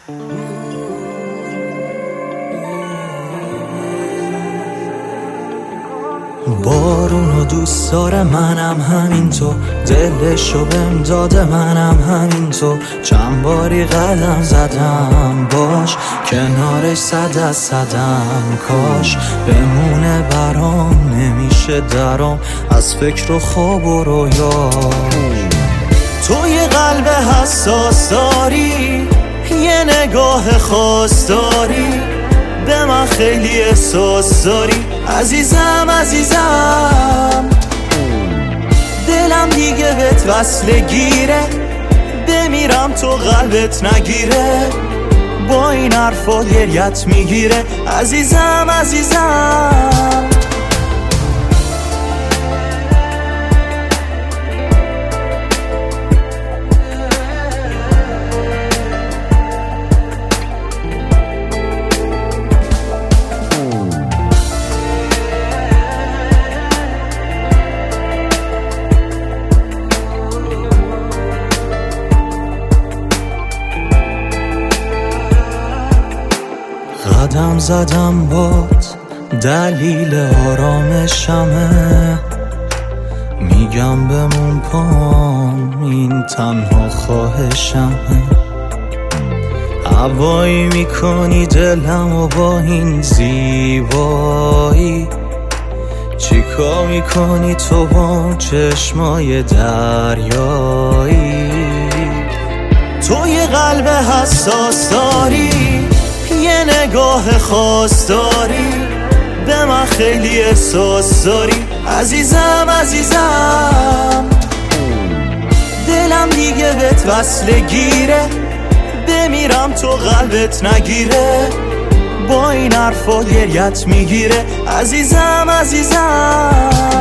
بارونو دوست داره منم همینطور، دلشو بهم داده منم همینطور. چند باری قدم زدم باش، کنارش صد از صدم. کاش بمونه برام، نمیشه درام از فکر و خواب و رویاش. تو یه قلب حساس داری، یه نگاه خاص داری، به من خیلی احساس داری عزیزم عزیزم. دلم دیگه بهت وصله گیره، بمیرم تو قلبت نگیره. با این حرفا گریت میگیره عزیزم عزیزم. قدم زدم بات، دلیل آرامشمه. میگم بمون پام، این تنها خواهشمه. هوایی میکنی دلم و با این زیبایی. چیکار میکنی تو با چشمای دریایی؟ تو یه قلب حساس داری، یه نگاه خاص داری، به من خیلی احساس داری عزیزم عزیزم. دلم دیگه بهت وصله گیره، بمیرم تو قلبت نگیره. با این حرفا گریت میگیره عزیزم عزیزم.